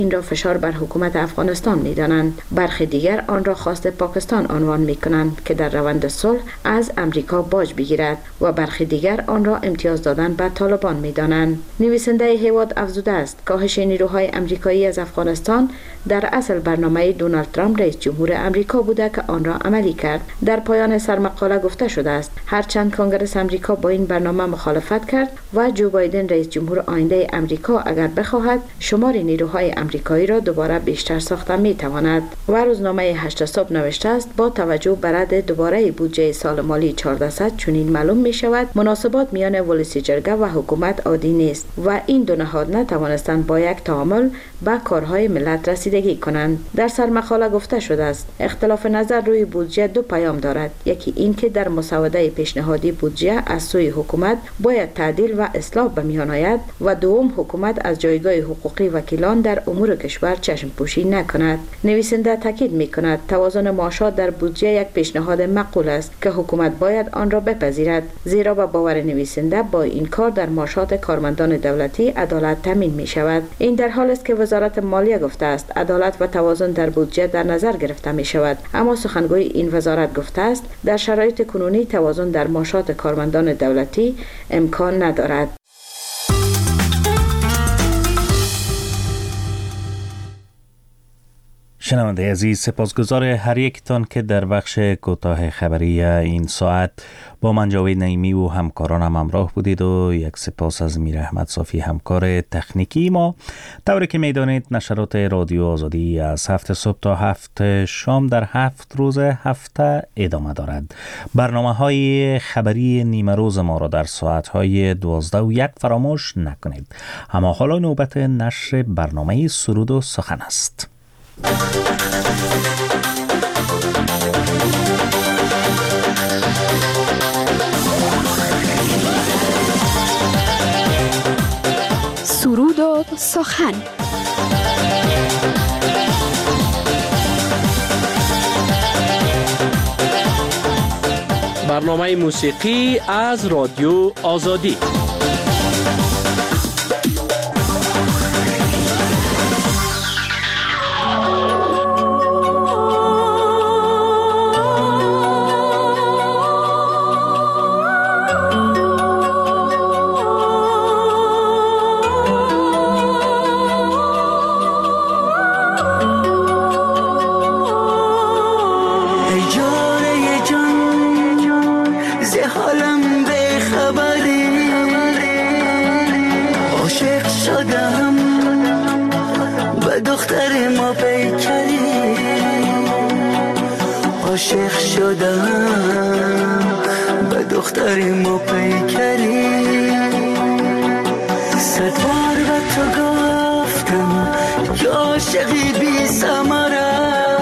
این را فشار بر حکومت افغانستان می‌دانند. برخی دیگر آن را خواست پاکستان عنوان می‌کنند که در روند صلح از امریکا باج بگیرد و برخی دیگر آن را امتیاز دادن به طالبان می‌دانند. نویسنده هیواد افزوده است کاهش نیروهای امریکایی از افغانستان در اصل برنامه دونالد ترامپ رئیس جمهور امریکا بوده که آن را عملی کرد. در پایان سرمقاله گفته شده است هرچند کنگره امریکا با این برنامه مخالفت کرد و جو بایدن رئیس جمهور آینده امریکا اگر بخواهد شمار نیروهای امریکایی را دوباره بیشتر ساخته میتواند. و روزنامه 8 صبح نوشته است با توجه به رد دوباره بودجه سال مالی 1400 چنین معلوم می شود مناسبات میان ولسی جرگه و حکومت عادی نیست و این دو نهاد نتوانستند با یک تعامل به کارهای ملت رسیدگی کنند. در سرمقاله گفته شده است اختلاف نظر روی بودجه دو پیام دارد. یکی این که در مسوده پیشنهادی بودجه از سوی حکومت باید تعدیل و اصلاح به میان آید و دوم حکومت از جایگاه حقوقی وکیلان در امور کشور چشم پوشی نکند. نویسنده تاکید می‌کند توازن معاشات در بودجه یک پیشنهاد معقول است که حکومت باید آن را بپذیرد، زیرا به باور نویسنده با این کار در معاشات کارمندان دولتی عدالت تامین می‌شود. این در حالی است که وزارت مالیه گفته است عدالت و توازن در بودجه در نظر گرفته می‌شود، اما سخنگوی این وزارت گفته است در شرایط کنونی توازن در معاشات کارمندان دولتی امکان ندارد. شنونده عزیز، سپاسگزار هر یکتان که در بخش کوتاه خبری این ساعت با من جاوید نعیمی و همکارانم همراه بودید و یک سپاس از میر احمد صافی همکار تکنیکی ما. طوری که میدانید نشرات رادیو آزادی از 7 صبح تا 7 شام در 7 روز هفته ادامه دارد. برنامه‌های خبری نیمه روز ما را در ساعت‌های 12:01 فراموش نکنید. اما حالا نوبت نشر برنامه سرود و سخن است. سرود و سخن. برنامه موسیقی از رادیو آزادی. عاشق شدم به دختر ما پیکری، صد بار به تو گفتم که عاشقی بی ثمره،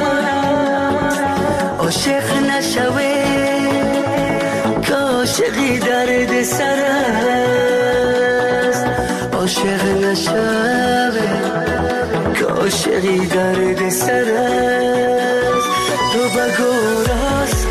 عاشق نشوی که عاشقی درد سر است، عاشق نشوی که عاشقی درد سر است، تو بگو راست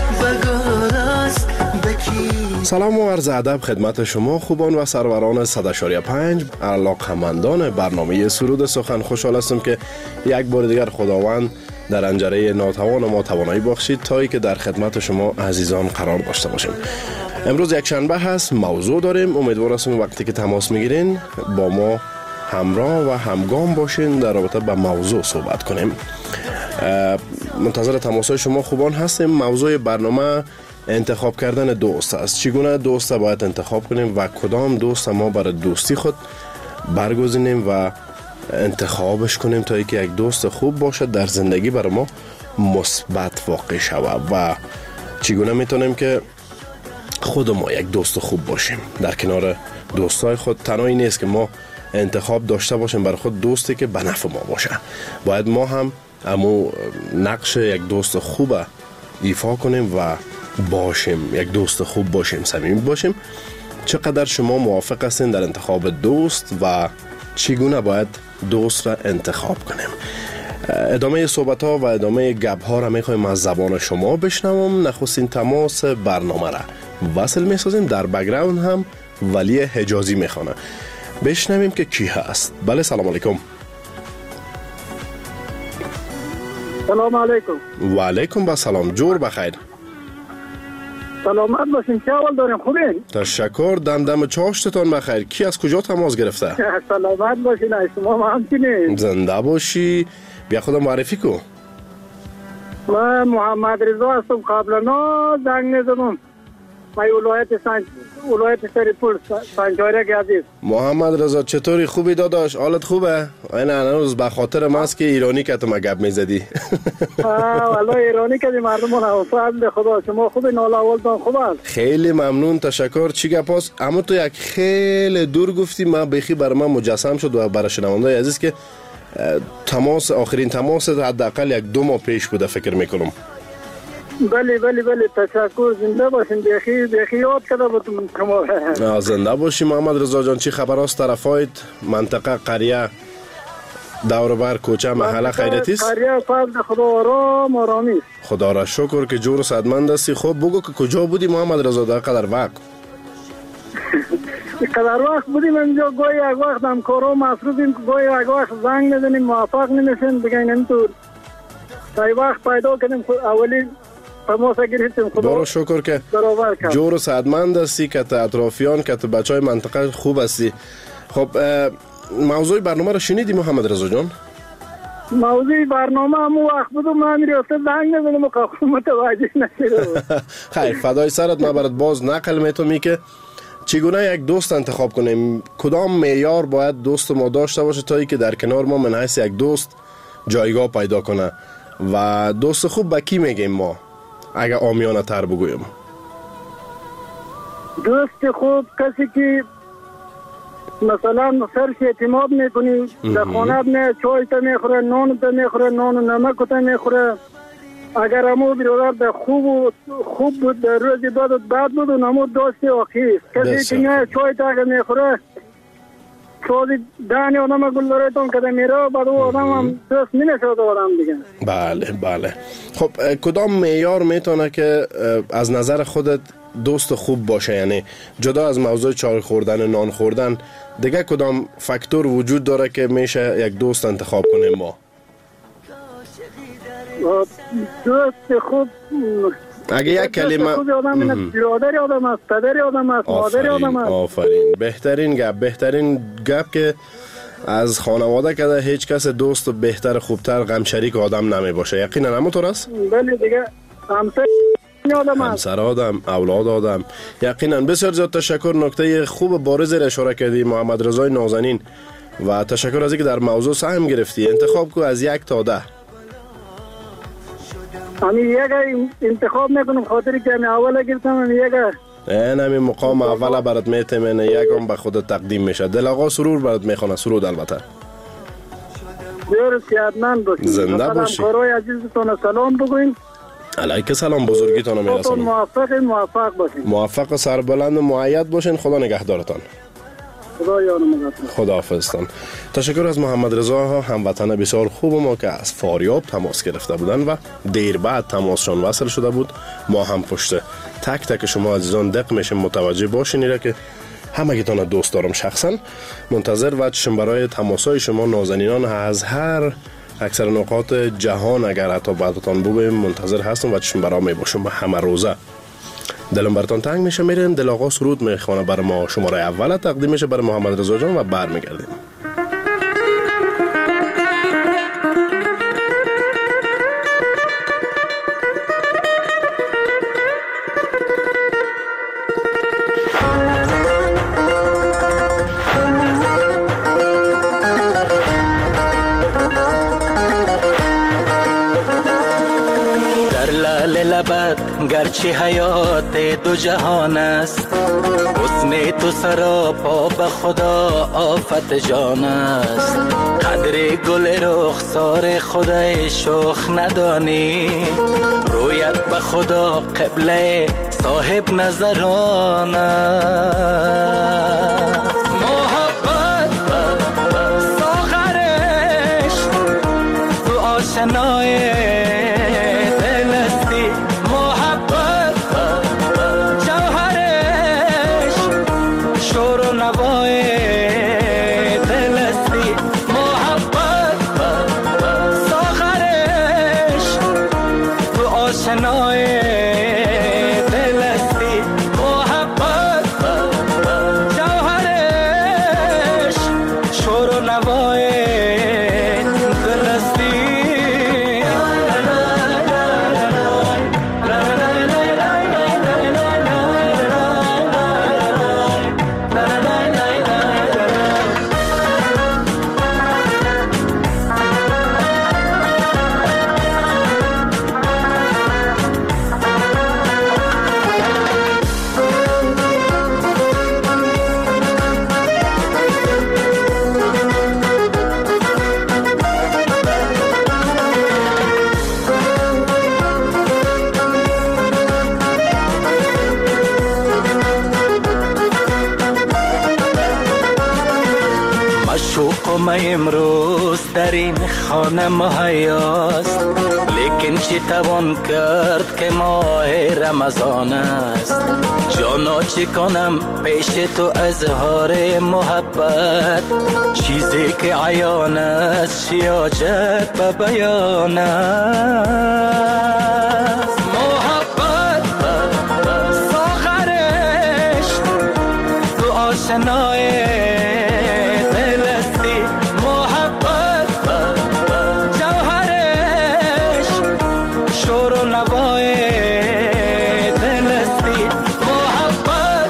بکی. سلام و عرض ادب خدمت شما خوبان و سروران 100.5 علاقه‌مندان برنامه سرود سخن. خوشحال هستم که یک بار دیگر خداوند در انجره ناتوان ما توانایی بخشید تا که در خدمت شما عزیزان قرار داشته باشیم. امروز یک شنبه هست، موضوع داریم. امیدوار هستم وقتی که تماس میگیرین با ما همراه و همگام باشین در رابطه با موضوع صحبت کنیم. منتظر تماس‌های شما خوبان هستیم. موضوع برنامه انتخاب کردن دوست است. چگونه دوست باید انتخاب کنیم و کدام دوست ما برای دوستی خود برگزینیم و انتخابش کنیم تا اینکه یک دوست خوب باشد در زندگی برای ما مثبت واقع شود و چگونه میتونیم که خود ما یک دوست خوب باشیم در کنار دوستای خود. تنهایی نیست که ما انتخاب داشته باشیم برای خود دوستی که به نفع ما باشه، باید ما هم امو نقش یک دوست خوب ایفا کنیم و باشیم، یک دوست خوب باشیم، صمیمی باشیم. چقدر شما موافق هستین در انتخاب دوست و چگونه باید دوست را انتخاب کنیم؟ ادامه صحبت ها و ادامه گپ ها را میخوایم از زبان شما بشنوم. نخستین تماس برنامه را وصل میسازیم. در بک‌گراند هم ولی حجازی میخوانه. بشنویم که کی هست. بله، سلام علیکم. سلام علیکم. و علیکم با سلام. جور بخیر. سلامت باشین. چه حال دارین؟ خوبین؟ تشکر. دم چاشتتان بخیر. کی از کجا تماس گرفته؟ سلامت باشین. شما همچنین. زنده باشی. بیا خودم معرفی کو. من محمد رضا هستم. قبلا زنگ نزدم. من ولایت سریپور سنجارک عزیز. محمد رضا چطوری؟ خوبی داداش؟ حالت خوبه؟ این هنوز به خاطر ماست که ایرانی که تو مگب میزدی. والله ایرانی که مردمون حوصله به خدا. شما خوبی؟ ناله اولتان خوب است؟ خیلی ممنون. تشکر. چی گپاست؟ اما تو یک خیلی دور گفتی، ما بخی بر من مجسم شد و برای شنونده عزیز که آخرین تماس حداقل 1-2 ماه پیش بوده فکر میکنم. بله تشکر. زنده باشین. بخی یاد کرده بودم شما. زنده باشی محمد رضا جان. چی خبر است طرفایت؟ منطقه قریه دور بر کوچه محله خیرتی است؟ قریه فضل خدا آرامی است. خدا را شکر که جور و صحتمند هستی. خب بگو که کجا بودی محمد رضا در قدر وقت؟ قدر وقت بودیم اینجا. گوی یک وقت همکارا مصروفیم، گوی یک وقت زنگ میزنیم موفق نمیشیم بگین اینطور. تا وقت پیدا کنیم اولی تماس گرفتیم. خدا شکر که جور و صحتمند هستی، که اطرافیان که بچهای منطقه خوب هستی. خب موضوع برنامه رو شنیدی محمد رضا جان؟ موضوع برنامه همون وقت بودم من میرسته زنگ نزدم و متوجه نشده. خیر فدای سرت. من برات باز نقل میتونم که چگونه یک دوست انتخاب کنیم، کدام معیار باید دوست ما داشته باشه تا ای که در کنار ما من حیث یک دوست جایگاه پیدا کنه. و دوست خوب به کی میگیم ما اگه عامیانه تر بگویم؟ دوست خوب کسی که مثلا سرش اعتماد میکنی، در خانه نه چای تا میخوره، نان تا میخوره، نان و نمک تا میخوره. اگر همو برادر در خوب بود در روز بد بود و نمو دوست واقعی است. کسی که نه چای تا اگر میخوره سوزی دانی آدم گل دارتون که میره بعد او آدم هم دوست نمیشود آدم دیگه. بله. خب کدام معیار میتونه که از نظر خودت دوست خوب باشه؟ یعنی جدا از موضوع چای خوردن نان خوردن دیگه کدام فاکتور وجود داره که میشه یک دوست انتخاب کنیم ما؟ دوست خوب اگه یک کلمه برادر آدم است، پدر آدم است، مادر آدم است. آفرین. بهترین گپ که از خانواده که هیچ کس دوست بهتر خوبتر غم شریک آدم نمی باشه. یقینا همونطور است؟ بله دیگه. همسر آدم، اولاد آدم. یقینا. بسیار زیاد تشکر. نکته خوب بارز را اشاره کردی محمد رضای نازنین و تشکر از اینکه در موضوع سهم گرفتی. انتخاب کو از 1 تا 10. یک انتخاب میکنم خاطری که اول گرفتم یک. همین مقام اول برات میتمنه، یکم به خودت تقدیم میشه. دل آقا سرور برات میخونه. سرود البته. بسیار صحتمند باشین. زنده باشی. همکارای عزیزتون سلام بگوین. علیک سلام. بزرگیتون میرسونم. موفق باشین. موفق و سربلند و مؤید باشین. خدا نگهدارتان. خداحافظتان. تشکر از محمد رضا هموطن بسیار خوب ما که از فاریاب تماس گرفته بودن و دیر بعد تماسشان وصل شده بود. ما هم پشت تک شما عزیزان دق میشیم متوجه باشین که همگیتان دوست دارم شخصا. منتظر و چشم برای تماسای شما نازنینان از هر اکثر نقاط جهان اگر حتی بعدتان بگویم منتظر هستم و چشم برای می باشم همه روزه. دلم براتون تنگ میشه. میریم دل آقا سرود میخوانه برای ما. شماره اول تقدیم میشه برای محمد رضا جان و برمیگردیم. گرچه حیات دو جهان است، حسن تو سراپا به خدا آفت جان است. قدر گل رخسار خدای شوخ ندانی، رویت به خدا قبله صاحب نظران است. محبت ساغرش تو آشنای ساغرش همه امروز در این خانه مهیاست، لیکن چی توان کرد که ماه رمضان است. جانا چی کنم پیش تو اظهار محبت، چیزی که عیان است چی حاجت به بیان است. محبت ساغرش تو آشنای دل استی، محبت جوهرش شور و نوای دل استی، محبت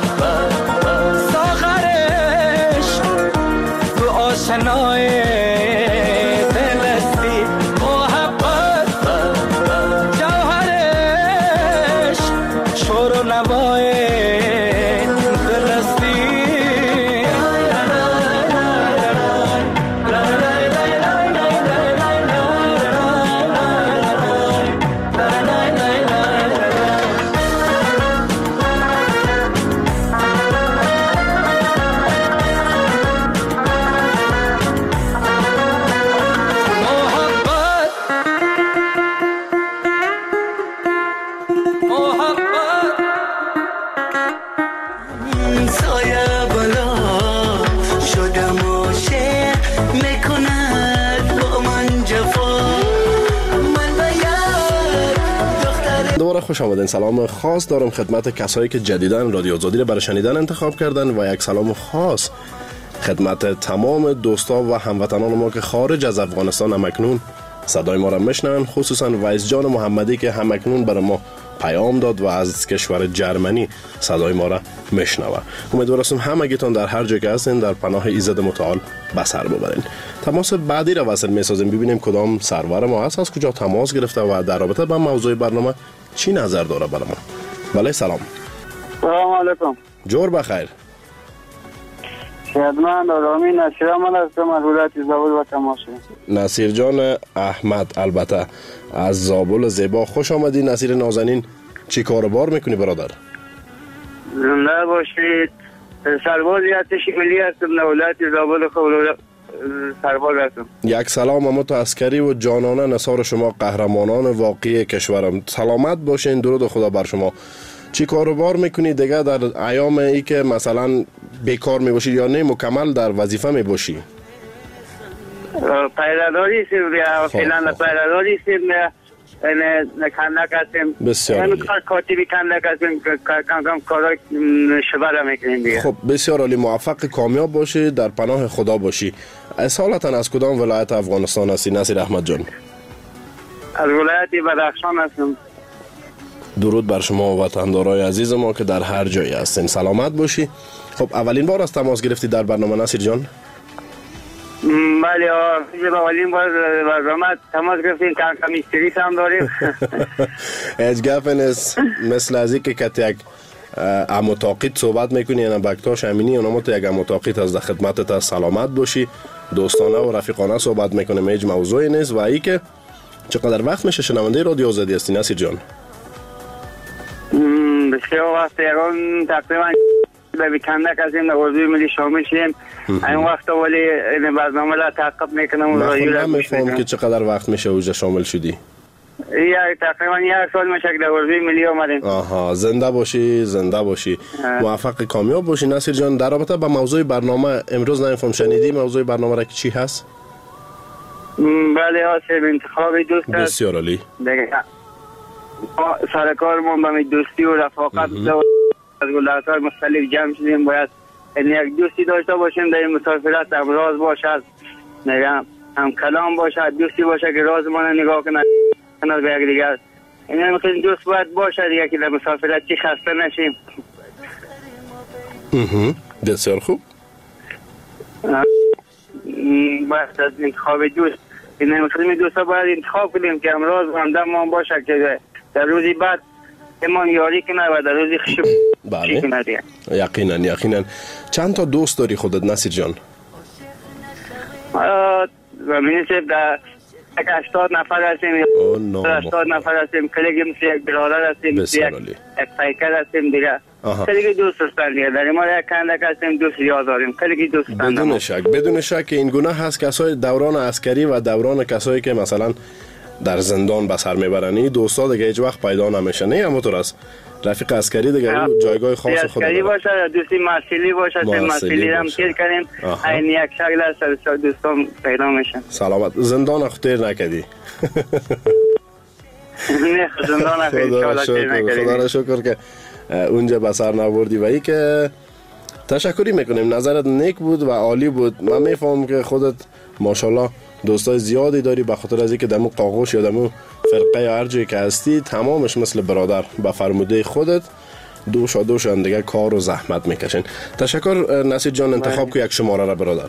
ساغرش تو آشنای دل استی، محبت جوهرش شور و نوای دل استی. سایه بالا شدم عاشق میکند با من جفا، من باید دختر. دوباره خوش آمدین. سلام خاص دارم خدمت کسایی که جدیداً رادیو آزادی رو برای شنیدن انتخاب کردن و یک سلام خاص خدمت تمام دوستا و هموطنان ما که خارج از افغانستان همکنون صدای ما را میشنون، خصوصا ویس جان محمدی که همکنون برای ما پیام داد و از کشور جرمنی صدای ما را میشنوه. امیدوارم همگیتون در هر جا که هستین در پناه ایزد متعال به سر ببرین. تماس بعدی را وصل میسازیم، ببینیم کدام سرور ما هست، از کجا تماس گرفته و در رابطه با موضوع برنامه چی نظر داره برای ما. بله سلام. سلام علیکم. جور بخیر. خدمت آرامی نصیر احمد هستم از ولایت زابل و تماس. نصیر جان احمد البته از زابل زیبا، خوش آمدی نصیر نازنین. چی کار بار میکنی برادر؟ زنده باشید. سرباز ارتش ملی هستم در ولایت زابل سرباز هستم. یک سلام اما تو عسکری و جانانه نثار شما قهرمانان واقعی کشورم. سلامت باشین، درود خدا بر شما. چی کاروبار میکنی دیگه در ایام ای که مثلا بیکار میباشی یا نه مکمل در وظیفه میباشی؟ پیراداری هستیم، فعلا پیراداری هستیم، کندک هستیم. بسیار کاتبی کندک هستیم، کم کارای شبه را میکنیم دیگه. خب بسیار عالی، موفق کامیاب باشی، در پناه خدا باشی. اصالتا از کدام ولایت افغانستان هستی نصیر احمد جان؟ از ولایت بدخشان هستم. درود بر شما وطندارای عزیز ما که در هر جایی هستین، سلامت باشی. خب اولین بار از تماس گرفتی در برنامه نصیر جان؟ بله اولین بار برنامه تماس گرفتیم، کم استریس هم داریم. هیچ گپ نیست، مثل از اینکه که یک اموتاقیت صحبت میکنی یعنی بکتاش امینی اونما تو یک اموتاقیت از خدمتت از سلامت باشی، دوستانه و رفیقانه صحبت میکنیم، هیچ موضوعی نیست. و ای که چقدر وقت میشه شنونده رادیو آزادی هستی نصیر جان؟ بسیار وقت یکان تقریبا به کندک هستیم، در عضوی ملی شامل شیم. این وقت ولی این برنامه را تعقیب میکنم. من نمیفهم که چقدر وقت میشه اوجه شامل شدی؟ تقریبا یک سال میشه که در عضوی ملی آمدیم. آها، زنده باشی، زنده باشی، موفق کامیاب باشی نصیر جان. در رابطه با موضوع برنامه امروز نمیفهم شنیدی موضوع برنامه را که چی هست؟ بله حاصل انتخاب دوست است. بسیار عالی. سرکار ما به دوستی و رفاقت از ولایت‌های مختلف جمع شدیم، باید یک دوستی داشته باشیم در این مسافرت، هم راز باشد، هم کلام باشد، دوستی باشد که راز ما نگاه کند به یک دیگر. این مثل دوست باید باشد دیگه که در مسافرت چی خسته نشیم. بسیار خوب. باید از انتخاب دوست این مثل دوستا باید انتخاب کنیم که امراض و همدم ما باشد که در روزی بعد امان یاری کنه و در روزی خشب چی کنه دیگه. یقینا. چند تا دوست داری خودت نصیر جان؟ و منیسه در 80 نفر هستیم، 80 نفر هستیم. کلیگی مثل یک برادر هستیم، مثل یک پیکر هستیم دیگه. کلیگی دوست هستن دیگه. در ما یک کندک هستیم، دوست زیاد داریم. کلیگی دوست هستن. بدون شک این گونه هست کسای دوران عسکری و دوران کسایی که مثلا در زندان به سر میبرن، دوستا دیگه هیچ وقت پیدا نمیشه. نه همونطور است. رفیق عسکری دیگه جایگاه خاص خود داره. عسکری باشه، دوستی مسئولی باشه، مسئولی هم تیر کنیم. این یک شکل است دوستان پیدا میشن. سلامت. زندان خطیر نکردی؟ نه زندان نکردی. خدا را شکر که اونجا به سر نبردی. و ای که تشکری میکنیم، نظرت نیک بود و عالی بود. من میفهمم که خودت ماشاءالله دوستای زیادی داری، به خاطر از اینکه دمو قاقوش یا دمو فرقه یا هر جایی که هستی تمامش مثل برادر به فرموده خودت دوش دیگه کار و زحمت میکشین. تشکر نصیر جان. انتخاب که یک شماره را برادر.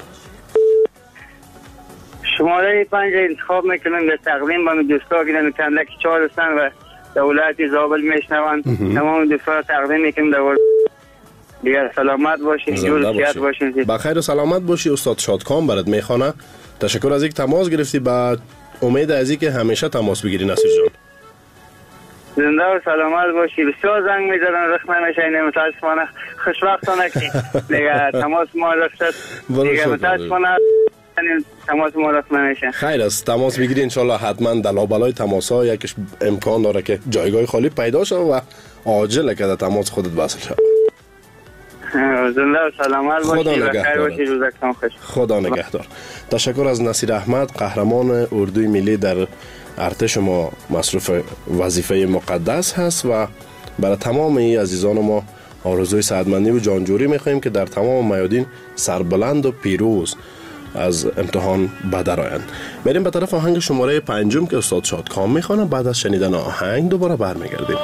شماره 5 انتخاب میکنم به تقدیم به دوستا که در کندک 4 هستن و دولت زابل میشنون. تمام دوستا را تقدیم میکنم. دولت دیگر سلامت باشین، جور باشین. بخیر و سلامت باشی. استاد شادکام برات میخوانه. تشکر از اینکه تماس گرفتی. با امید از اینکه همیشه تماس بگیری نصیر جان. زنده و سلامت باشی. بسیار زنگ میزدن رخ نمیشه. اینه متاسفانه خوشبختانه که دیگه تماس ما رخصت دیگه متاسفانه تماس ما رخ نمیشه. خیر است. تماس بگیری انشالله. حتما دلابلای تماس ها یکش امکان داره که جایگاه خالی پیدا شد و عاجل که تماس خودت وصل شد. زنده و سلامت باشی. بخیر باشی. روزتون خوش. خدا نگهدار. تشکر از نصیر احمد، قهرمان اردوی ملی در ارتش ما مصروف وظیفه مقدس هست و برای تمام عزیزان ما آرزوی سعادتمندی و جانجوری می‌خوایم که در تمام میادین سربلند و پیروز از امتحان بدرآیند. بریم به طرف آهنگ شماره 5 که استاد شادکام میخوانه. بعد از شنیدن آهنگ دوباره برمیگردیم.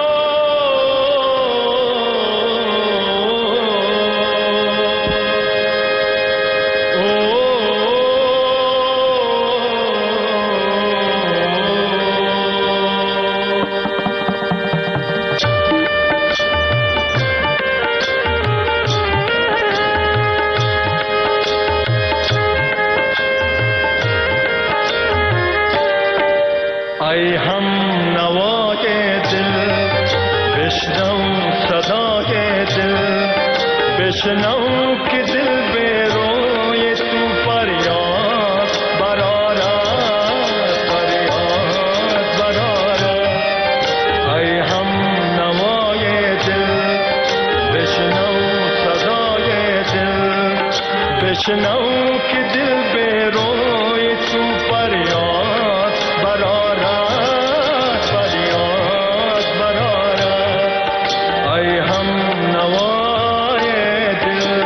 ای هم نوای دل بشنو صدای دل بشنو که دل به روی تو فریاد برآرد فریاد برآرد. ای هم نوای دل بشنو صدای دل بشنو که دل به روی تو فریاد برآرد فریاد برآرد. ای هم نوای دل.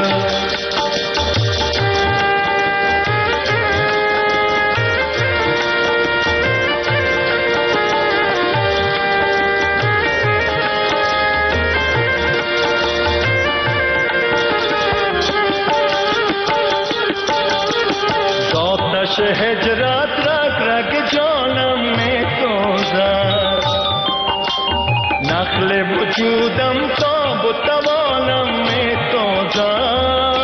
آتش هجرت رگ رگ جانم می سوزد، نخل وجودم تاب و توانم می سوزد.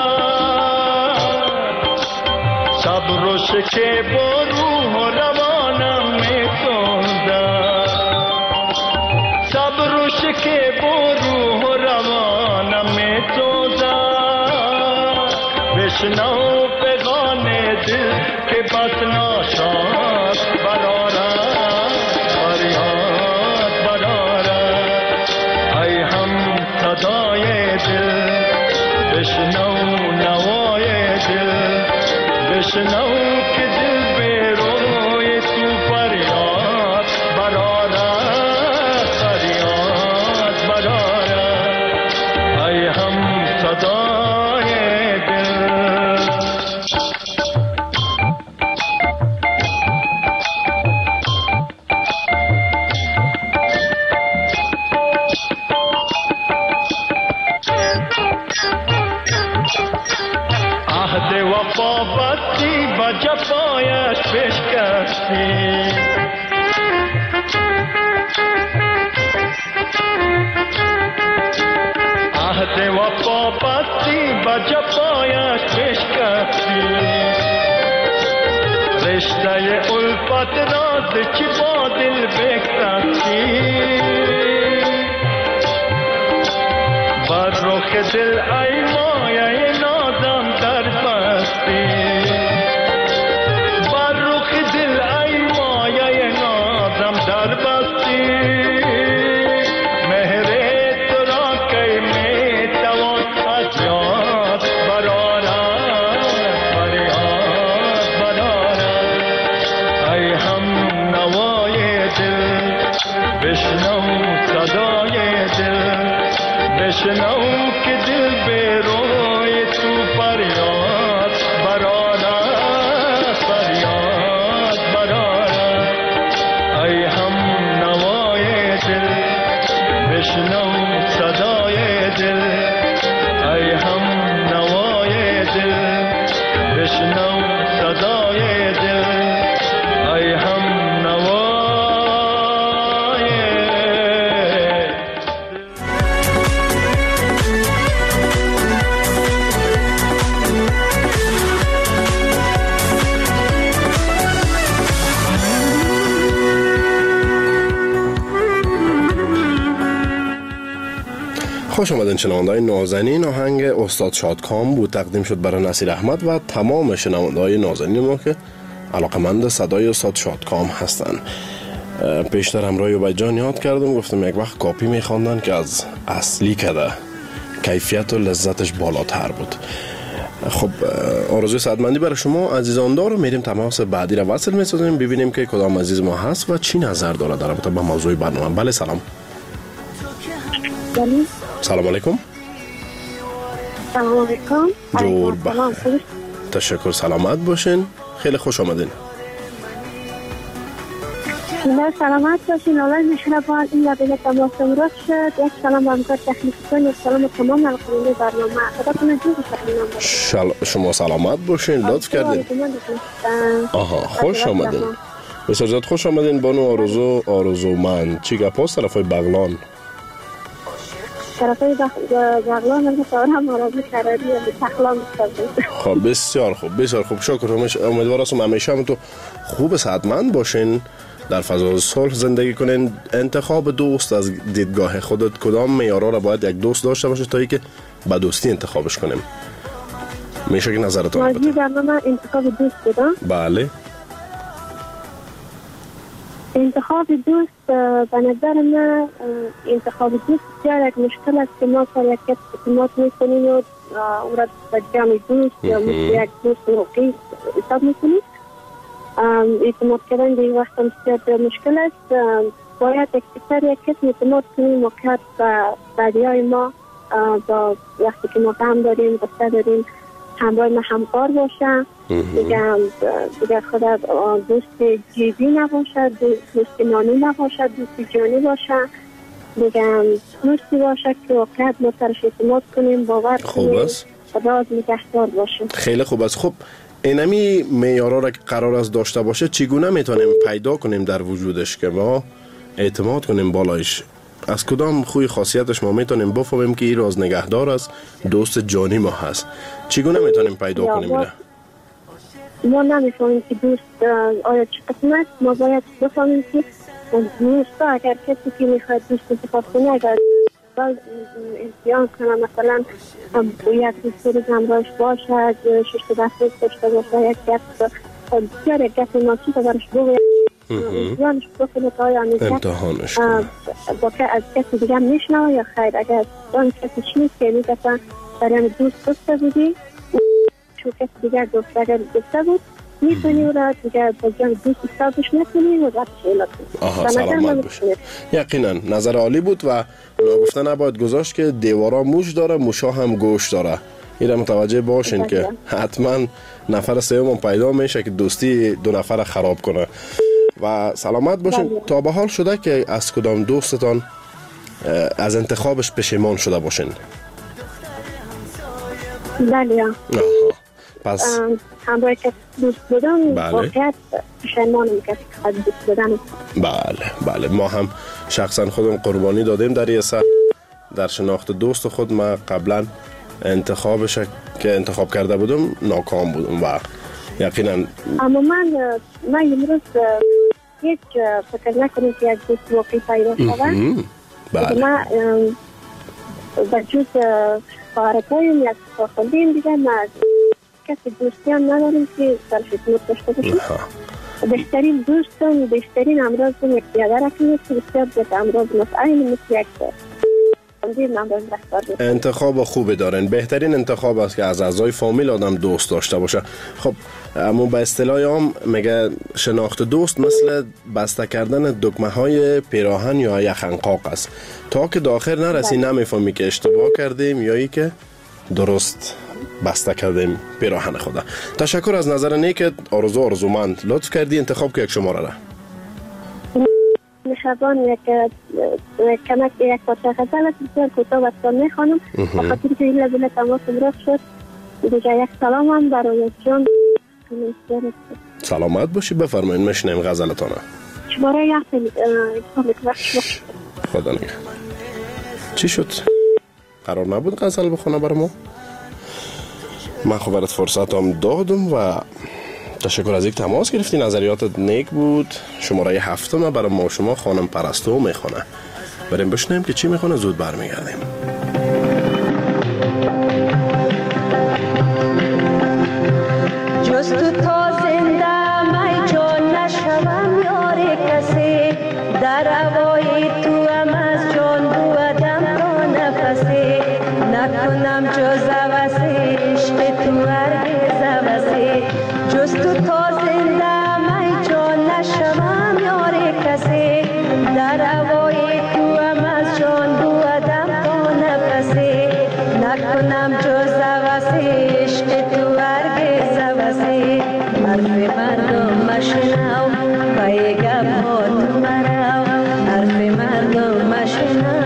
صبر و شکیب و روح و روانم می سوزد، صبر و شکیب و روح و روانم می سوزد. بشنو دل که بس ناشاد برآرد فریاد برآرد. ای هم صدای دل بشنو نوای دل بشنو که دل به روی تو فریاد برآرد فریاد برآرد. ای هم صدای دل. وفابتی با جفایش بشکستی، عهد وفابتی با جفایش بشکستی. رشته قصه الفت راز که با دل بگذشتی بر رخ دل ای مایه نازم در بستی بر رخ دل ای مایه نازم در بستی مهر تو را که می توان از یاد برارد فریاد برارد ای هم نوای دل بشنو صدای دل بشنو که دل به روی تو فریاد برارد فریاد برارد ای هم نوای دل بشنو صدای دل ای هم نوای دل بشنو صدای دل ای هم نوای خوش آمدین شنونده‌های نازنین. آهنگ استاد شادکام بود، تقدیم شد برای نصیر احمد و تمام شنونده‌های نازنین ما که علاقمند صدای استاد شادکام هستند. پیشتر همراه عبید جان یاد کردم، گفتم یک وقت کاپی میخواندن که از اصلی کده کیفیت و لذتش بالاتر بود. خب آرزوی سعادتمندی برای شما عزیزان دارم. میریم تماس بعدی را وصل میسازیم، ببینیم که کدام عزیز ما هست و چی نظر داره در رابطه با موضوع برنامه. بله سلام. سلام علیکم. سلام علیکم. جور بخیر. تشکر، سلامت باشین. خیلی خوش آمدین. سلامت باشین. الله مهربان. این لبه تماس امروز شد. یک سلام به همکار تکنیکی‌تون، یک سلام به تمام ملکان برنامه. خداتون جور بخیر. شما سلامت باشین. لطف کردین. آها، خوش آمدین. بسیار زیاد خوش آمدین. بانو آرزومند. چی گپ است طرفای بغلان؟ طرفای بغلان هم هم آرازو قراری به تخلان بستازید. خب بسیار خوب، بسیار خوب. شکر. امیدوارم همیشه هم تو خوب صحتمند باشین، در فضای صلح زندگی کنین. انتخاب دوست از دیدگاه خودت کدام معیارها را باید یک دوست داشته باشه تا اینکه به دوستی انتخابش کنیم؟ میشه که نظرتون بده. برنامه انتخاب دوست بدم. بله. انتخاب دوست به نظر من انتخاب دوست بسیار یک مشکل است که ما سر یک کس اعتماد میکنیم و او را به جمع دوست یا یک دوست موقعی حساب میکنیم. اعتماد کردن به این وقت هم بسیار مشکل است. باید اکثر یک کس اعتماد کنیم وقت به بعدی ما با وقتی که ما غم داریم غصه داریم همراه ما همکار باشه. دیگر خدا دوست جیبی نباشد، دوست نانی نباشد، دوست جانی باشه. دیگر دوستی باشه که واقعا ما سرش اعتماد کنیم، باور کنیم، راز نگهدار باشه. خیلی خوب است. خب اینمی معیارها را که قرار است داشته باشه چگونه میتونیم پیدا کنیم در وجودش که ما اعتماد کنیم بالایش؟ از کدام خوی خاصیتش ما میتونیم بفهمیم که این راز نگهدار است، دوست جانی ما هست؟ چگونه میتونیم پیدا کنیم اینه؟ ما نمیفهمیم که دوست آیا چه قسم است. ما باید بفهمیم که دوستا اگر کسی که میخواد دوست انتخاب کنه اگر امتحان کنه مثلا یک دوست روز همراهش باشد، 6 دفعه داشته باشه، یک گپ بسیار یک گپ ناچیز برش بگوید، امتحانش بکنه تا آیا امتحانش با که از کسی دیگه میشنوه یا خیر. اگر آن کسی چی نیست که میگفتن برای دوست داشته بودی چون کسی دیگر دوست اگر دوسته بود میتونی او را دیگر با جمع دوست حسابش نکنی و رد شیلت کنی. سلامت باشه. یقینا نظر عالی بود و ناگفته نباید گذاشت که دیوارا موش داره، موشا هم گوش داره. این را متوجه باشین که حتما نفر سوم پیدا میشه که دوستی دو نفر خراب کنه. و سلامت باشین. تا به حال شده که از کدام دوستتان از انتخابش پشیمان شده باشین؟ بله. پس همراه که دوست بودم واقعیت پشیمانم که دوست بودم. بله ما هم شخصا خودم قربانی دادیم در یه سر در شناخت دوست خود. ما قبلا انتخابش که انتخاب کرده بودم ناکام بودم و یقینا. اما من امروز هیچ فکر نکنم که یک دوست واقعی پیدا شود. بله. من بجز خواهرکایم یک خواهندیم دیگه ما کسی دوستی هم نداریم که در خدمت داشته باشیم. بهترین دوستم بهترین امراضم یک بیادر اکنیم که بسیار زیاد امراض مسئله مثل یک انتخاب خوبی دارن. بهترین انتخاب است که از اعضای فامیل آدم دوست داشته باشه. خب اما به اصطلاح عام میگه شناخت دوست مثل بسته کردن دکمه های پیراهن یا یخنقاق است. تا که داخل نرسی نمیفهمی که اشتباه کردیم یا ای که درست بسته کردیم پیراهن خدا. تشکر از نظر نیکت آرزومند. لطف کردی انتخاب که یک شماره را مهربان کمک یک پارچه غزل بسیار کوتاه و سال میخوانم بخاطر که این لبیل تماس امراض شد. دیگه یک سلام هم برای جان. سلامت باشی. بفرمایید میشنیم غزلتانه. شماره یک خدا نگه. چی شد؟ قرار نبود غزل بخونه برای ما؟ من خب برات فرصت هم دادم و تشکر از یک تماس گرفتی. نظریاتت نیک بود. شماره 7 برای ما شما خانم پرستو میخونه. بریم بشنیم که چی میخونه. زود برمیگردیم. جز تو تا زنده می جان نشوم یار کسی در هوای تو هم از جان بودم تا نفسی نکنم جز عوضی عشق تو هرگز عوضی جز تو تا زنده می جان نشوم یار کسی در هوای تو هم از جان بودم تا نفسی نکنم جز عوضی عشق تو هرگز عوضی حرف مردم مشنو پیگم ها تو مرو حرف مردم مشنو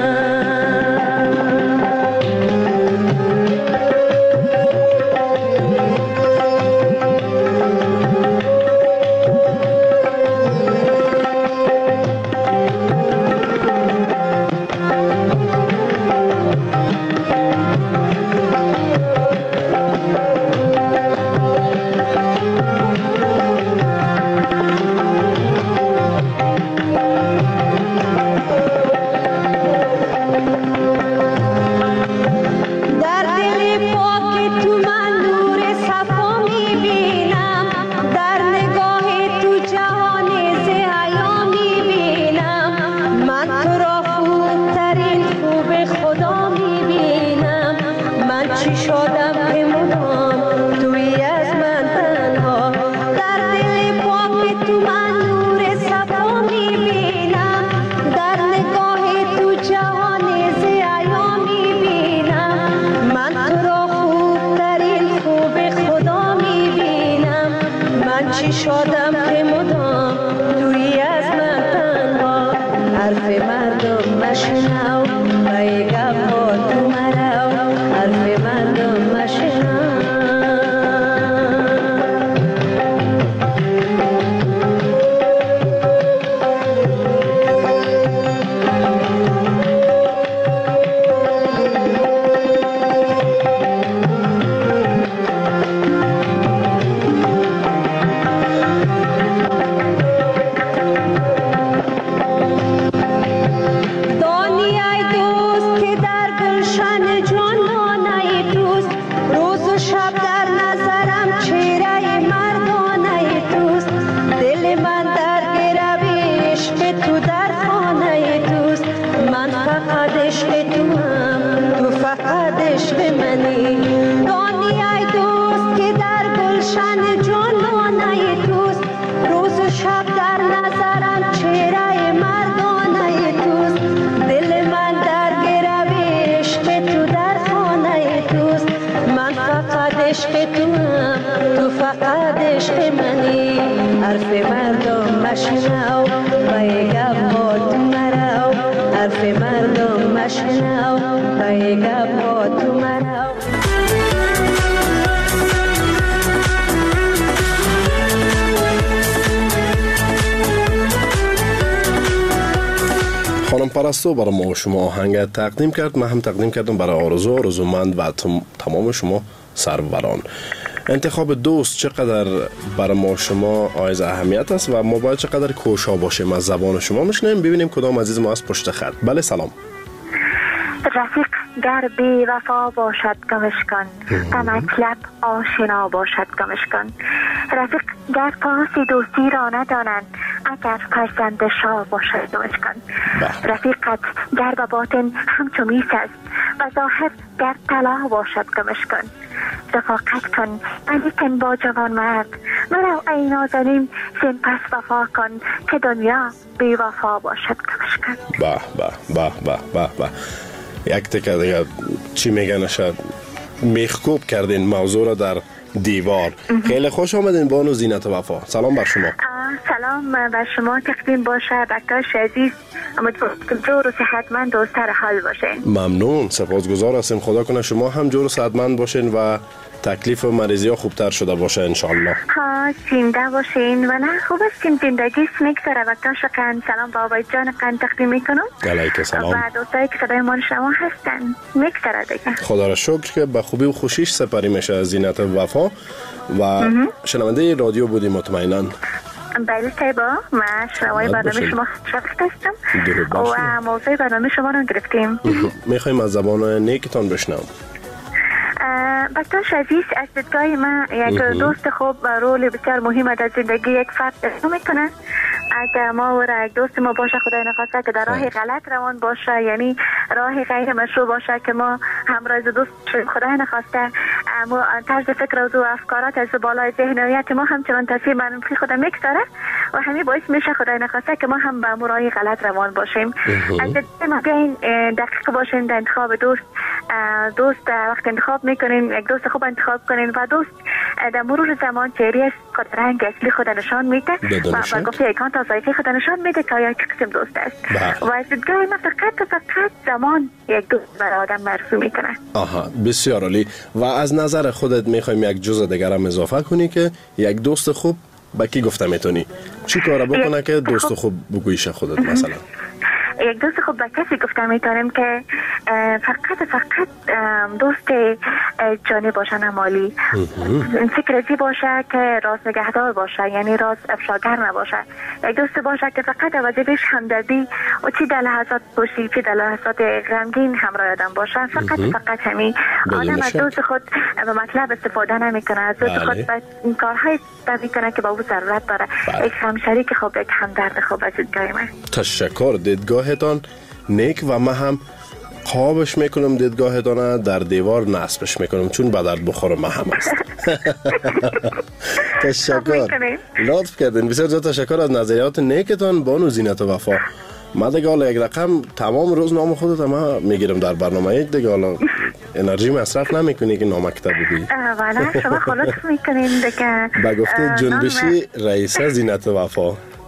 خانم پرستو برای ما شما آهنگ تقدیم کرد. من هم تقدیم کردم برای آرزومند و تمام شما سروران. انتخاب دوست چقدر برای ما شما عایز اهمیت است و ما باید چقدر کوشا باشیم؟ از زبان شما میشنیم ببینیم کدام عزیز ما از پشت خط. بله سلام. رفیق گر بی وفا باشد گمش کن، مطلب آشنا باشد گمش کن. رفیق گر پاس دوستی را ندانند، اگر فرزند شاه باشد گمش کن. رفیقت گر به باطن همچو میس است و ظاهر گر طلا باشد گمش کن. رفاقت کن ولیکن با جوان مرد، مرو ای نازنین زین پس وفا کن، که دنیا بی وفا باشد گمش کن. به به به به به به. یک تکه دیگه چی میگن شد میخکوب کردین موضوع را در دیوار. خیلی خوش آمدین بانو زینت وفا. سلام بر شما. سلام بر شما تقدیم باشه بکتاش عزیز. امیدوارم جور و صحتمند و سر حال باشین. ممنون، سپاسگزار هستیم. خدا کنه شما هم جور و صحتمند باشین و تکلیف و مریضی ها خوبتر شده باشه انشالله. ها زنده باشین و نه خوب استیم زندگی میگذره. وقتاش قند سلام بابای جان قند تقدیم میکنم. علیک سلام. و دوستایی که صدای من شما هستن میگذره دیگه. خدا را شکر که به خوبی و خوشیش سپری میشه از زینت وفا و شنونده رادیو بودی مطمئناً. بله طیبا، من شنوای برنامه شما شرکت هستم و موضوع برنامه شما رو گرفتیم. میخوایم از زبان نیکتان بشنوم. بکتاش عزیز، از دیدگاه من یک دوست خوب رول بسیار مهم در زندگی یک فرد اجرا میکنه. اگر ما و یک دوست ما باشه خدای نخواسته که در راه غلط روان باشه، یعنی راه غیر مشروع باشه که ما همراه دوست شدیم، خدای نخواسته طرز فکر و افکارات از بالای ذهنیت ما همچنان تاثیر منفی خود میگذاره و همین باعث میشه خدای نخواسته که ما هم به راه غلط روان باشیم. از ما بیاین دقیق باشین در انتخاب دوست. دوست وقت انتخاب میکنین یک دوست خوب انتخاب کنین و دوست در مرور زمان چهره خود رنگ اصلی خود نشان میده و گفته یکان تا ذایقه خود نشان میده که آیا چه قسم دوست است. و از دیدگاه من فقط زمان یک دوست برای آدم مرسوم میکنه. آها بسیار عالی. و از نظر خودت میخوایم یک جزء دیگر هم اضافه کنی که یک دوست خوب با کی گفته میتونی؟ چی کار بکنه که دوست خوب بگویش خودت مثلا؟ یک دوست خوب به کسی گفتم میتونم که فقط دوست جانی باشه، نه مالی. فکر ازی باشه که راز نگهدار باشه، یعنی راز افشاگر نباشه. یک دوست باشه که فقط وجبش همدردی و چی در لحظات خوشی چی در لحظات غمگین همراه آدم باشه. فقط همین. آدم از دوست خود به مطلب استفاده نمیکنه، از دوست خود این کارهای میکنه که با او ضرورت داره. یک همشریک خوب، یک همدرد خوب. از دیدگاه من تشکر. دیدگاهتان نیک و من هم خوابش میکنم دیدگاهتان در دیوار نصبش میکنم چون به درد بخور من هم است. تشکر، لطف کردین. بسیار زیاد تشکر از نظریات نیکتان بانو زینت و وفا. من دیگه حالا یک رقم تمام روز نام خودت هم میگیرم در برنامه. یک دیگه حالا انرژی مصرف نمیکنی که نامکتب بگویی. والا شما خلاص میکنین دیگه. با گفته جنبشی رئیسه زینت و وفا.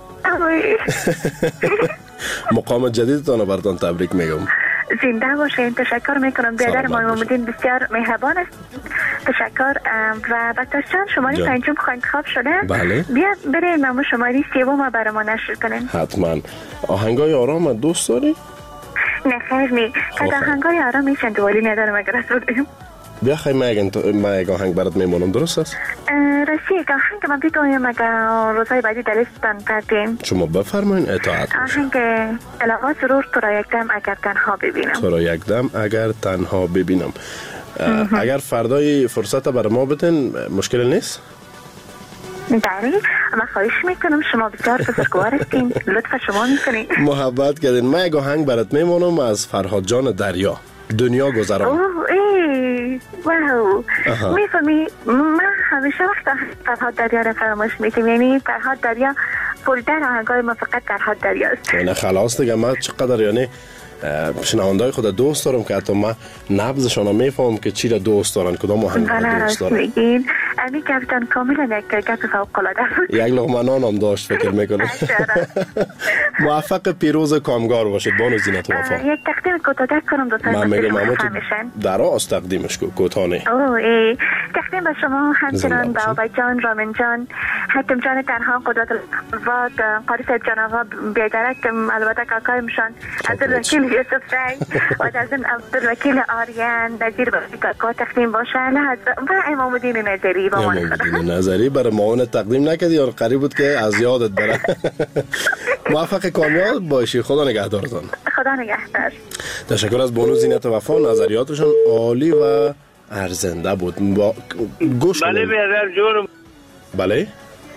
مقام جدیدتان رو براتون تبریک میگم. زنده باشین. تشکر میکنم. بیادر محمدین بسیار مهربان است. تشکر. و بکتاش جان شماره پنجم انتخاب شده. بله. بیا بریم ما شماره سوم برای ما نشر کنیم. حتما. آهنگای آرام دوست داری؟ نه خیر نی. که آهنگای آرام میشن دوالی ندارم اگر از بودیم. بیا خیلی من یک آهنگ برات میمونم. درست است؟ راستی یک آهنگ من بگویم اگر روزهای بعدی در لیستان کردیم. شما بفرمایین اطاعت میشم. آهنگ الاغا سرور تو را یک دم اگر تنها ببینم. تو را یک دم اگر تنها ببینم. اگر فردای فرصت برای ما بتین مشکل نیست؟ بله، من خواهش میکنم. شما بسیار بزرگوار هستین. لطفا شما میکنین. محبت کردین. من یک آهنگ برات میمونم از فرهاد جان دریا، دنیا گذران. واو. میفهمی من همیشه وقت فرهاد دریا رو فراموش میکنم. یعنی فرهاد دریا فولدر آهنگای ما فقط فرهاد دریا است. نه خلاص دیگه. من چقدر یعنی شنوندای خود دوست دارم که حتی من نبضشان رو میفهم که چی را دوست دارن، کدام آهنگ را دوست دارن. امی گفتن کاملا یک گپ فوق العاده بود. یک لقمه نان هم داشت فکر میکنم. موفق پیروز کامگار باشید بانو زینت وفا. یک تقدیم کوتاه کنم دوستان. من میگم دراز تقدیمش کوتاه. تقدیم به شما همچنان با آبای جان، رامین جان، حتم جان تنها، قدرت الواد، قاری صاحب جان آقا بیدرک، البته کاکایمشان عبدالوکیل یوسف رای و از این عبدالوکیل آریان نظیر کاکا تقدیم باشه و امام الدین نظری با من. امام الدین نظری برای معاونت تقدیم نکردی یا قریب بود که از یادت بره. موفق کامیاب باشی. خدا نگهدارتان. خدا نگهدار. تشکر از بانو زینت وفا. نظریاتشون عالی و ارزنده بود. گوش بله بیادر جونم. بله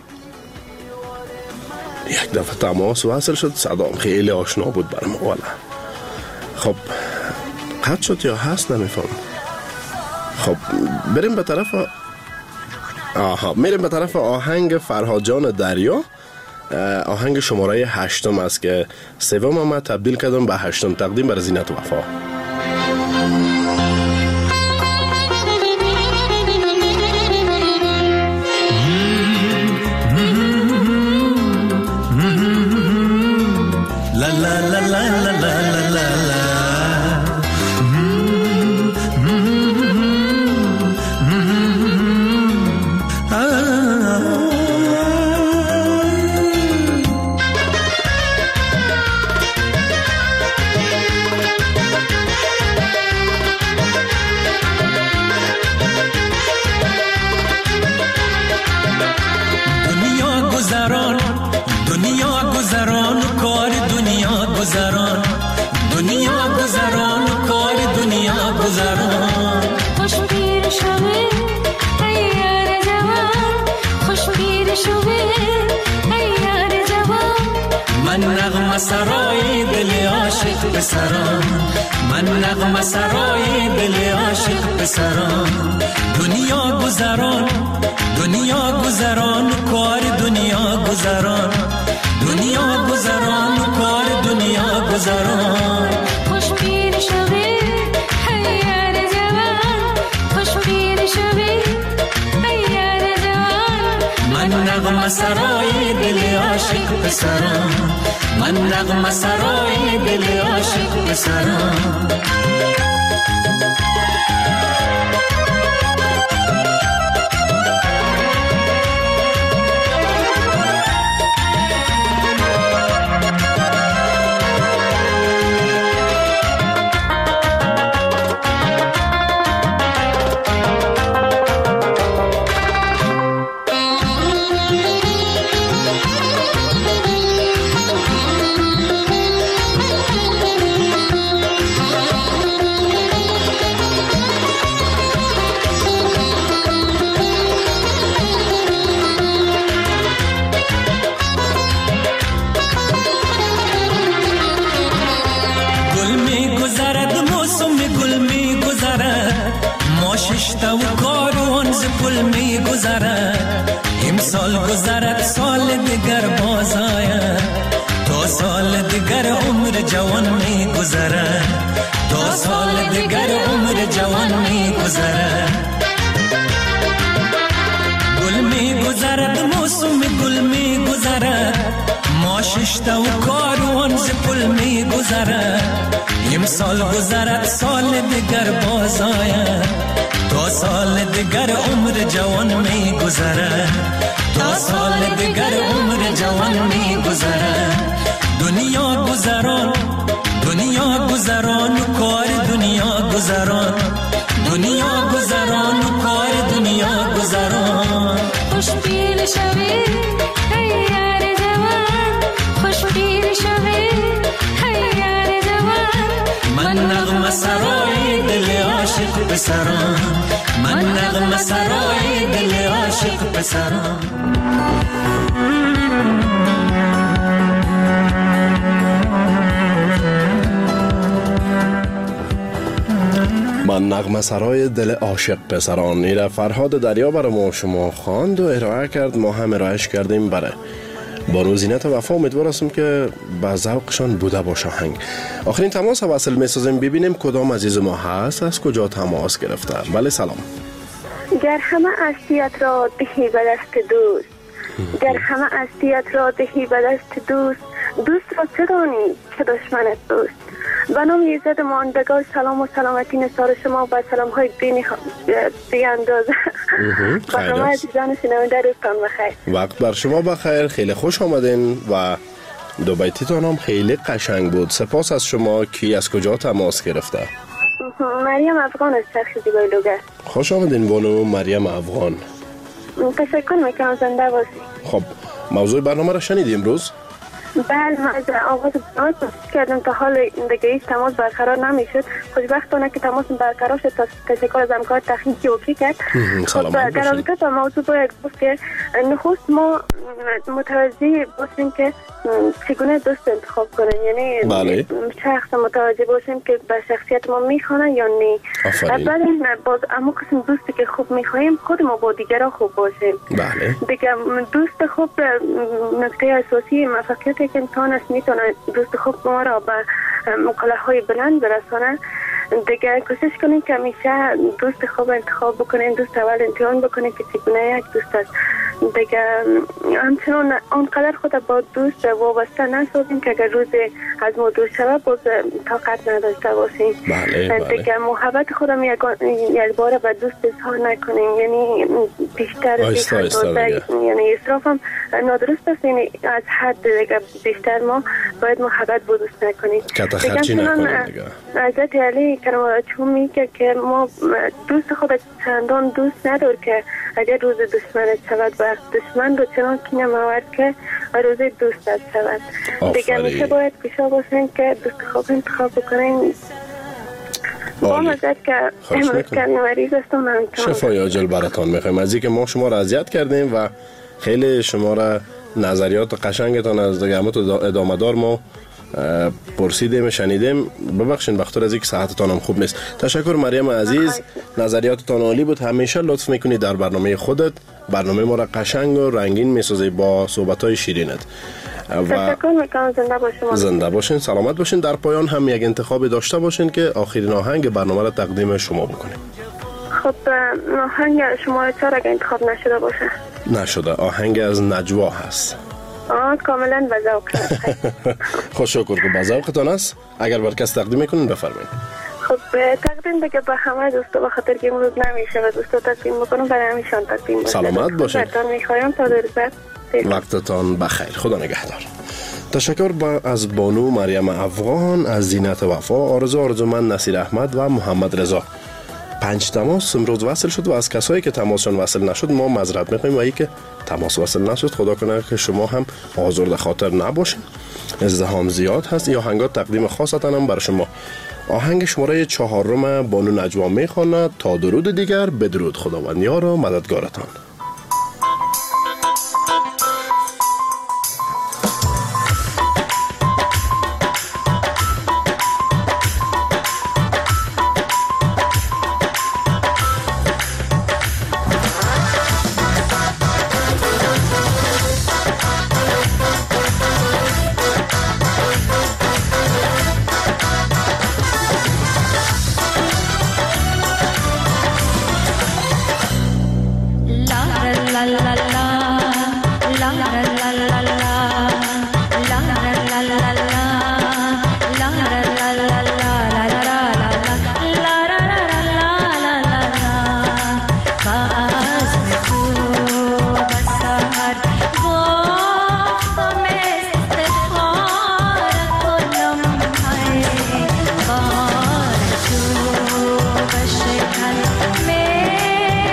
یک دفعه تماس وصل شد. صدام خیلی آشنا بود برام والا. خب قطع شد یا هست نمیفهم. خب بریم به طرف میریم به طرف آهنگ فرهاد جان دریا. آهنگ شماره 8 است که سوم ما تبدیل کردم به 8 تقدیم برای زینت وفا. La la la la la la la la. سرای دل عاشق بسران، من نغمه سرای دل عاشق بسران. دنیا گذران، دنیا گذران، کار دنیا گذران، دنیا گذران، کار دنیا گذران. خوش پیر شوی هیار جوان، خوش پیر شوی هیار جوان. من نغمه سرای دل عاشق بسران، من نغمه سرای دل عاشق بسران. سال گذرد سال دیگر باز آید، تا سال دیگر عمر جوان می گذرد، تا سال دیگر عمر جوان می گذرد. گل می گذرد موسم گل می گذرد، ما ششته و کاروان ز پل می گذرد. امسال گذرد سال دیگر باز آید، تا سال دیگر عمر جوان می گذرد، تا سال دیگر عمر جوان می گذرد. دنیا گذران، دنیا گذران، کار دنیا گذران، دنیا گذران، کار دنیا گذران. خوش پیر شوی هیار جوان، خوش پیر شوی هیار جوان. من نغمه سرای دل عاشق بسران، من نغمه سرای دل عاشق بسران. من نغمه سرای دل عاشق پسران. این فرهاد دریا برای ما شما خواند و ارائه کرد، ما هم ارائهش کردیم برای بانو زینت وفا. امیدوار هستم که به ذوقشان بوده باشه آهنگ. آخرین تماس وصل می‌سازیم ببینیم کدام عزیز ما هست، از کجا تماس گرفته. بله سلام. گر همه هستیت را دهی به دست دوست، گر همه هستیت را دهی به دست دوست، دوست را چه دانی که دشمنت دوست. به نام یزد ماندگار سلام و سلامتی نثار شما و سلام های بی اندازه. برنامه عزیزان شنونده روزتان بخیر. وقت بر شما بخیر. خیلی خوش آمدین و دو بیتیتان هم خیلی قشنگ بود. سپاس از شما. کی از کجا تماس گرفته؟ مریم افغان از چرخ زیبای لوگر. خوش آمدین بانو مریم افغان. تشکر میکنم. زنده باشی. خب موضوع برنامه را شنیدی امروز؟ بله، من از آغاز برنامه کوشش کردم تا حال دیگه هیچ تماس برقرار نمیشد. خوشبختانه که تماس برقرار شد. تشکر از همکار تکنیکی اوکی کرد. خب در رابطه با موضوع باید گفت که نخست ما متوجه باشیم که چگونه دوست انتخاب کنیم، یعنی بله. شخص متوجه باشیم که به شخصیت ما میخوانه یا نه. بعد باز اما قسم دوستی که خوب میخواهیم خود ما با دیگران خوب باشیم. بله. دیگه دوست خوب نکته اساسی موفقیت که امتحان است، میتونه دوست خوب ما را به مقاله های بلند برسانه. دیگه کوشش کنیم که همیشه دوست خوب انتخاب بکنیم، دوست اول امتحان بکنیم که چگونه یک دوست است. دیگه همچنان آنقدر خود با دوست وابسته نسازیم که اگر روز از ما دور شود باز طاقت نداشته باشیم. بله. دیگه محبت خودم یک بار به دوست اظهار نکنیم، یعنی بیشتر یعنی اسراف هم نادرست است، یعنی از حد دیگه بیشتر ما باید محبت با دوست نکنیم. خرچی نکنیم دیگه. حضرت علی کرم الله وجهه میگه که ما دوست خود چندان دوست ندار که اگر روز دشمنت شود و دشمن رو چنان کینه مورد که روز دوستت شود. دیگه میشه باید کشا باشین که دوست خوب انتخاب بکنین. با مزد که امروز که مریض هستم شفای عاجل براتان میخوایم. از اینکه ما شما را اذیت کردیم و خیلی شما را نظریات قشنگتان از همه تو ادامه دار ما پرسیدیم شنیدیم. ببخشید بخاطر از اینکه صحتتان هم خوب نیست. تشکر مریم عزیز، نظریاتتان عالی بود. همیشه لطف میکنی در برنامه خودت برنامه ما را قشنگ و رنگین میسازی با صحبت‌های شیرینت. تشکر میکنم. زنده باشین. زنده باشین، سلامت باشین. در پایان هم یک انتخابی داشته باشین که آخرین آهنگ برنامه را تقدیم شما بکنیم. خب آهنگ شما چرا اگه انتخاب نشده باشه؟ نشده. آهنگ از نجوا هست. کاملا به ذوق. خوش شکر که به ذوقتان است. اگر بر کس تقدیم میکنین بفرمایید. خب تقدیم دیگه به همه دوستا، به خاطر که امروز نمیشه و دوستا تقدیم بکنم، برای همیشان تقدیم بکنم. سلامت باشین. براتون میخوایم تا درزت. وقتتان بخیر. خدا نگهدار. تشکر از بانو مریم افغان، از زینت وفا، آرزو من نصیر احمد و محمد رضا. 5 تماس امروز وصل شد و از کسایی که تماسشون وصل نشد ما معذرت میخوایم و ای که تماس وصل نشد خدا کنه که شما هم آزرده خاطر نباشین. ازدحام زیاد هست. یا آهنگات تقدیم خاصتان هم برای شما. آهنگ شماره 4 بانو نجوا میخواند. تا درود دیگر بدرود خداوند یار و مددگارتان.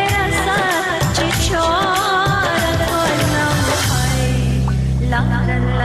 la la la